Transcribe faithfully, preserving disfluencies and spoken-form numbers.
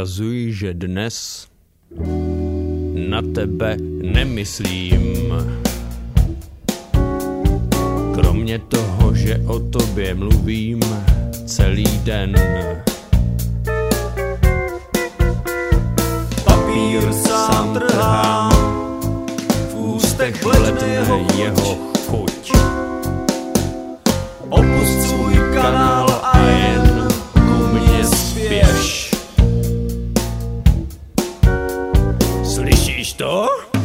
vzkazuji, že dnes na tebe nemyslím. Kromě toho, že o tobě mluvím celý den. Papír sám trhám, v ústech letne jeho chuť. Opusť svůj kanál a jen ku mně spěš. Slyšíš to?